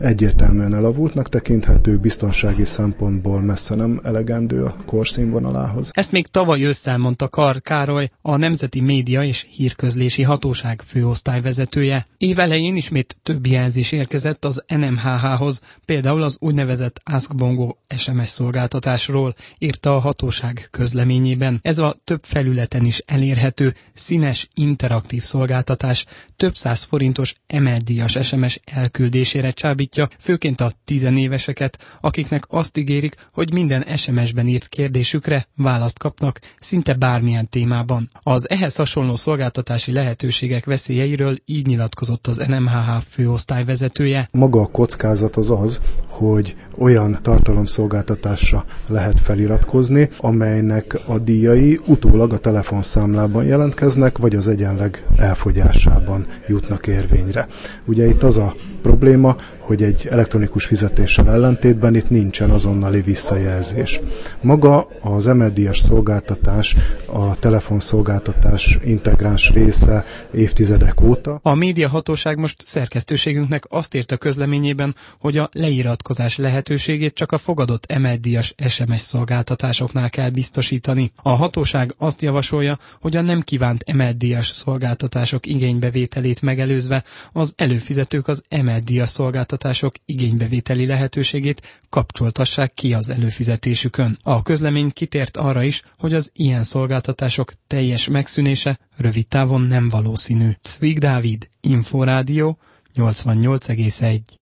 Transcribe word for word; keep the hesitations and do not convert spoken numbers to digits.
egyértelműen elavultnak tekinthető, biztonsági szempontból messze nem elegendő a korszínvonalához. Ezt még tavaly ősszel mondta Kar Károly, a Nemzeti Média és Hírközlési Hatóság főosztályvezetője. Év elején ismét több jelzés érkezett az en em há há-hoz, például az úgynevezett Ask Bongo es em es szolgáltatásról, írta a hatóság közleményében. Ez a több felületen is elérhető, színes, interaktív szolgáltatás több száz forintos emeldíjas es em es elküldésére csábítja, főként a tizenéveseket, akiknek azt ígérik, hogy minden es em es-ben írt kérdésükre választ kapnak, szinte bármilyen témában. Az ehhez hasonló szolgáltatási lehetőségek veszélyeiről így nyilatkozott az en em há há főosztályvezetője. Maga a kockázat az az, hogy olyan tartalomszolgáltatásra lehet feliratkozni, amelynek a díjai utólag a telefonszámlában jelentkeznek, vagy az egyenleg elfogyásában jutnak érvényre. Ugye itt az a probléma, hogy egy elektronikus fizetéssel ellentétben itt nincsen azonnali visszajelzés. Maga az emeldíjas szolgáltatás, a telefonszolgáltatás integráns része évtizedek óta. A médiahatóság most szerkesztőségünknek azt írta közleményében, hogy a leiratkozás lehetőségét csak a fogadott emeldíjas es em es szolgáltatásoknál kell biztosítani. A hatóság azt javasolja, hogy a nem kívánt emeldíjas szolgáltatások igénybevételét megelőzve az előfizetők az emeldíjas szolgáltatások igénybevételi lehetőségét kapcsoltassák ki az előfizetésükön. A közlemény kitért arra is, hogy az ilyen szolgáltatások teljes megszűnése rövid távon nem valószínű. Cvik Dávid, Inforádió, nyolcvannyolc egész egy.